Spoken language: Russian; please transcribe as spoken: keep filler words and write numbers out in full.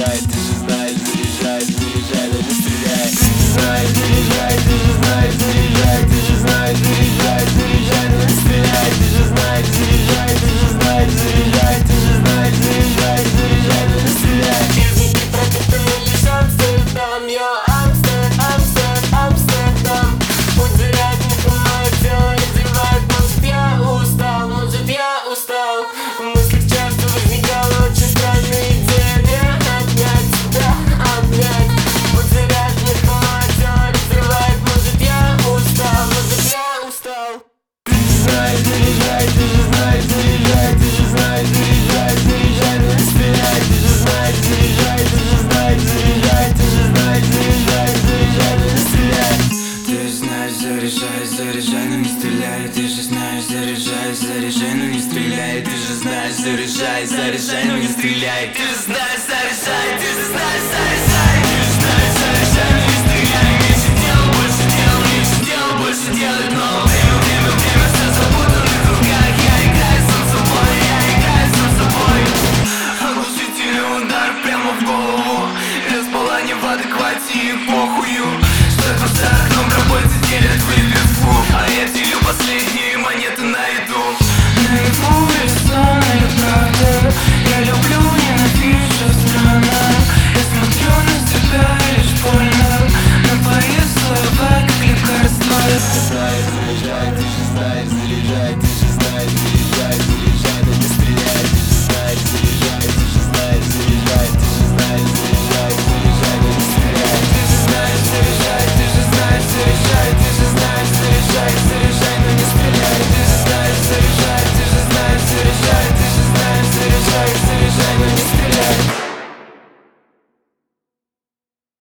заряжай, ты же знаешь, заряжай, заряжай, но не стреляй. Ты же знаешь, заряжай, ты же знаешь, заряжай, ты же знаешь, заряжай, заряжай, но не стреляй. Ты же знаешь, заряжай, ты же знаешь, заряжай, ты же знаешь, заряжай, заряжай, но не стреляй. Если ты пропитал лишь Амстердам, я Амстер, Амстер, Амстердам. Путь зарядника мое тело раздевает, может я устал, может я устал. В мыслях часто возникала очень странная идея не обнять тебя, обнять. Путь зарядника мое тело раздевает, может я устал, может я устал. Ты же знаешь, заряжай, ты же знаешь, заряжай, ты же знаешь, заряжай, заряжай, но не стреляй. Ты же знаешь, заряжай, ты же знаешь, заряжай, ты же знаешь, заряжай, заряжай, но не стреляй. Ты же знаешь, заряжай, заряжай, но не стреляй. Ты же знаешь, заряжай, заряжай, но не стреляй. Ты же знаешь, заряжай, заряжай, но не стреляй. Ты же знаешь, заряжай, ты же знаешь, заряжай. Ты же знаешь, заряжай, но не стреляй. Меньше дел, больше дел, меньше дел, больше делай. Но время, время, время, все запутано в кругах. Я играю сам собой, я играю сам собой. Оглушительный удар прямо в голову. Расположение в адеквате и похую. Что это за окном работе делят выпивку. А я делю последние монеты на еду. Наяву или сон, или правда. Я люблю, ненавижу странно. Я смотрю на себя, лишь больно. На твои слова, как лекарство.